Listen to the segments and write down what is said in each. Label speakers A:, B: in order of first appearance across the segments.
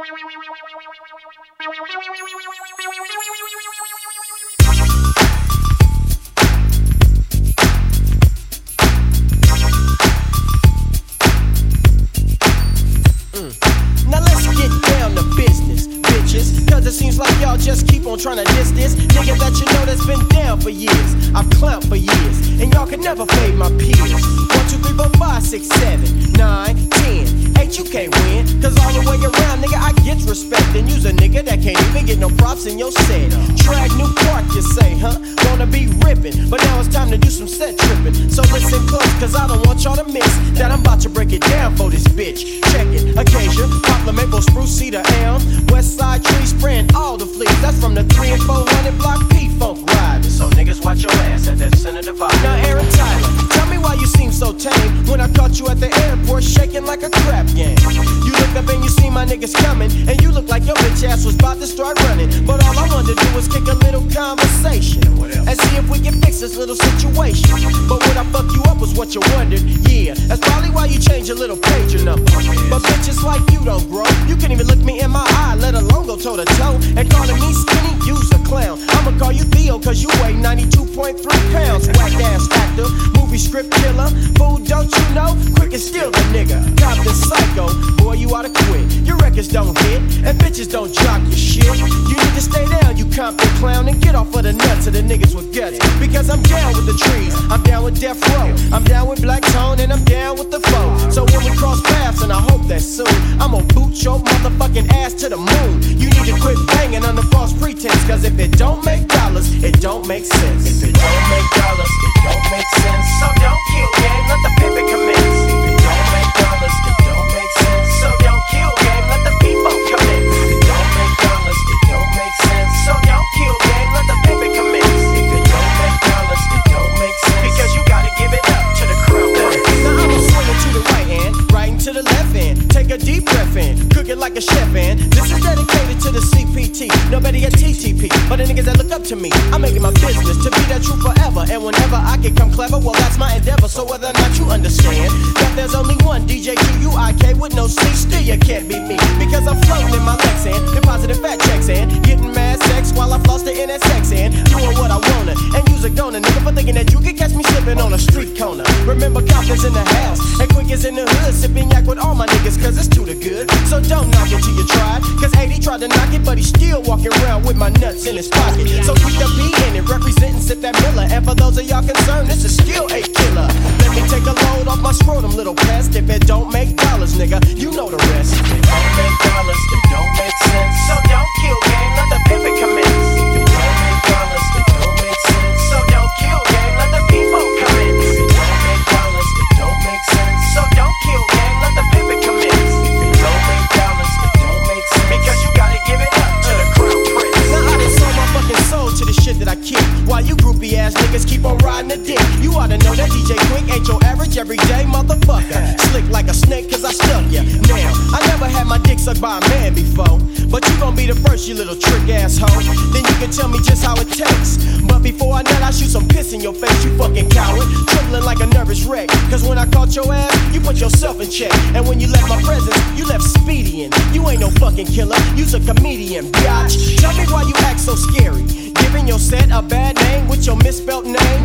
A: Now let's get down to business, bitches. Cause it seems like y'all just keep on trying to diss this nigga that you know that's been down for years. I've clowned for years, and y'all can never fade my peers. 1, 2, 3, 4, 5, 6, 7, 9, 10. 8, you can't win. Cause all the way around, nigga, I get respect. And use a nigga that can't even get no props in your set. Drag New Park, you say, huh? Wanna be rippin', but now it's time to do some set trippin'. So listen close, cause I don't want y'all to miss that I'm about to break it down for this bitch. Check it, Acacia, Poplar, Maple, Spruce, Cedar, Elm, West Side trees spraying all the fleas. That's from the 3 and 400 block P-Funk riding. So niggas watch your ass at that center divide. Now Aaron Tyler, tell me why you seem so tame when I caught you at the airport shaking like a crap game. You look up and you see my niggas coming, and you look like your bitch ass was about to start running. But all I wanted to do was kick a little conversation and see if we can fix this little situation. But what I fuck you up was what you wondered. Yeah, that's probably why you changed your little pager number. But bitches like you don't grow. You can't even look me in my eye, let alone go toe to toe. And calling me skinny, you's a clown. I'ma call you Theo cause you weigh 92.3 pounds. Whack ass actor, movie script killer. Fool, don't you know? Quick and steal the nigga. Compton psycho, boy you oughta quit. Your records don't hit, and bitches don't drop your shit. You need to stay down, you Compton clown, and get off of the nuts of the niggas with guts. Because I'm down with the trees, I'm down with Death Row, I'm down with Black Tone, and I'm down with the foe. So when we cross paths, and I hope that soon, I'm gonna boot your motherfucking ass to the moon. You need to quit banging under false pretense, cause if it don't make dollars, it don't make sense. If it don't make dollars, it don't make sense. So don't kill game, let the pimpin' commence. If it don't make dollars, it don't make sense. So don't kill game, let the people commence. If it don't make dollars, it don't make sense. So don't kill game, let the pimpin' commence. If it don't make dollars, it don't make sense. Because you gotta give it up to the crown. Now I'm swinging to the right hand, right to the left hand. Take a deep breath in, cook it like a chef and this is dedicated to the CPT, nobody at TTP, but the niggas that look up to me. I'm making my business to be that true forever, and whenever I can come clever, well that's my endeavor. So whether or not you understand that there's only one DJ QUIK with no C, still you can't beat me, because I'm floating in my Lexan, depositing fat checks and getting mad sex while I floss the NSX and doing what I wanna, and use a donor, nigga, for thinking that you can catch me slipping on a street corner. Remember Compton's in the house, and Quick is in the hood, sipping yak with all my niggas, cause it's too the good. So don't knock it till you try, cause 80 tried to knock it, but he's still walking around with my nuts in his pocket. So keep the B in it, representing Sip That Miller, and for those of y'all concerned, this is still a killer. Let me take a load off my scrotum, little pest. If it don't make dollars, nigga, you know the rest. If it don't make dollars, it don't make sense. So don't kill game, let the pimpin' commence. If it don't make dollars, it don't make sense. So don't kill game, let the people commence. If it don't make dollars, it don't make sense. So don't kill game, let the pimpin' commence. If it don't make dollars, it don't make sense. Because you gotta give it up to the crown prince. Now I done sold my fucking soul to the shit that I kick, while you groupie ass niggas keep on riding the dick. You oughta know that DJ Quick ain't your average everyday motherfucker. Slick like a snake cause I stuck ya. Now, I never had my dick sucked by a man before, but you gon' be the first, you little trick asshole. Then you can tell me just how it tastes. But before I nut, I shoot some piss in your face, you fucking coward. Trembling like a nervous wreck, cause when I caught your ass, you put yourself in check. And when you left my presence, you left speedy in. You ain't no fucking killer, you's a comedian, biatch. Tell me why you act so scary, giving your set a bad name with your misspelled name,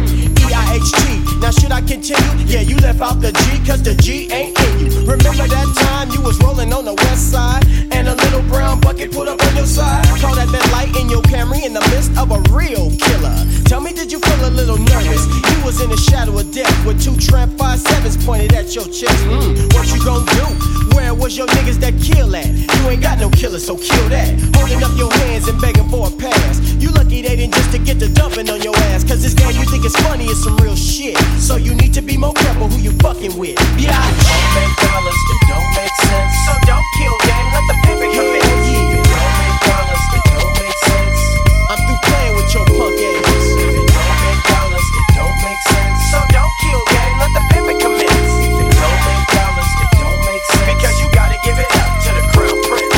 A: EIHT. Now should I continue? Yeah, you left out the G cause the G ain't in you. Remember that time you was rolling on the west side and a little brown bucket put up on your side? Caught at that light in your Camry in the midst of a real killer. Tell me, did you feel a little nervous? You was in the shadow of death with 2 tramp 5.7s pointed at your chest. What you gon' do? Where was your niggas that kill at? You ain't got no killer, so kill that. Holding up your hands and begging for a pass. You lucky they didn't just to get the dumping on your ass, cause this game you think is funny is some real shit. So you need to be more careful who you fucking with. Yeah, it don't make dollars, it don't make sense. So don't kill game, let the pimpin' commence. Yeah, it don't make dollars, it don't make sense. I'm through playing with your punk ass. If it don't make dollars, it don't make sense. So don't kill game, let the pimpin' commence. If it don't make dollars, it don't make sense. Because you gotta give it up to the crown prince.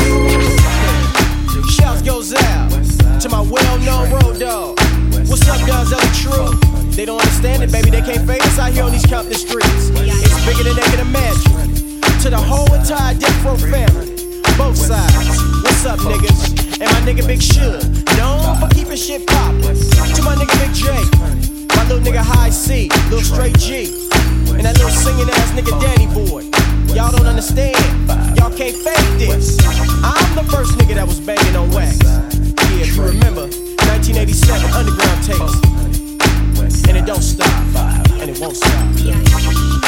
A: Shouts goes out to my well-known road dog. What's up, guys? That true? They don't understand it, baby. They can't fade us out here on these Compton streets. It's bigger than they can imagine. To the whole entire Death Row family, What's up, niggas? And my nigga Big Suge, known for keeping shit poppin'. To my nigga Big J, my little nigga High C, little Straight G, and that little singing ass nigga Danny Boy. Y'all don't understand, y'all can't fake this. I'm the first nigga that was banging on wax. Yeah, if you remember, 1987 underground tapes. And it don't stop, and it won't stop.